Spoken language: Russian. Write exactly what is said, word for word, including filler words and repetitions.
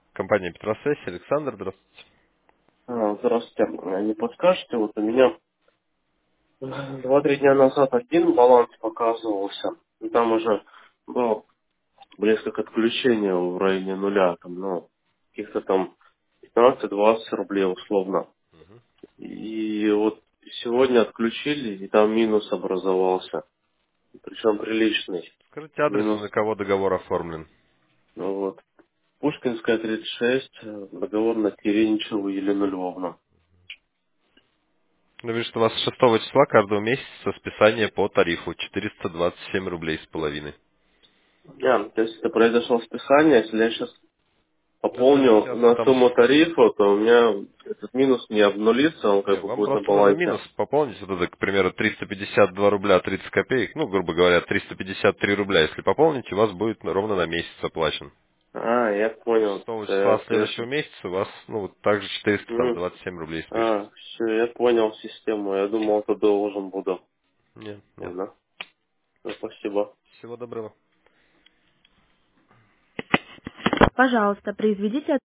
Компания Петросвязь, Александр, здравствуйте. А, Здравствуйте. А Не подскажете, вот у меня э, два-три дня назад один баланс показывался, и там уже было близко к отключению в районе нуля, там, ну, каких-то там пятнадцать-двадцать рублей условно. И вот сегодня отключили, и там минус образовался, причем приличный. Скажите адрес, Минус, на кого договор оформлен. ну вот, Пушкинская, тридцать шесть, э, договор на Теренчеву Елену Львовну. Я вижу, что у вас с шестого числа каждого месяца списание по тарифу четыреста двадцать семь рублей с половиной. А, то есть это произошло списание, если я сейчас Это не пополню связано на там сумму с... тарифа, то у меня этот минус не обнулится, он Не, как бы вам будет на просто нужно балансе. минус пополнить, вот это, к примеру, триста пятьдесят два рубля тридцать копеек, ну, грубо говоря, триста пятьдесят три рубля. Если пополните, у вас будет ну, ровно на месяц оплачен. А, я То есть понял. шестого числа Это я следующего щас- месяца у вас, ну, вот также четыреста там М, двадцать семь рублей спишется. А, все, я понял систему. Я думал, это должен буду. Нет, нет. Ладно. Ну, спасибо. Всего доброго. Пожалуйста, произведите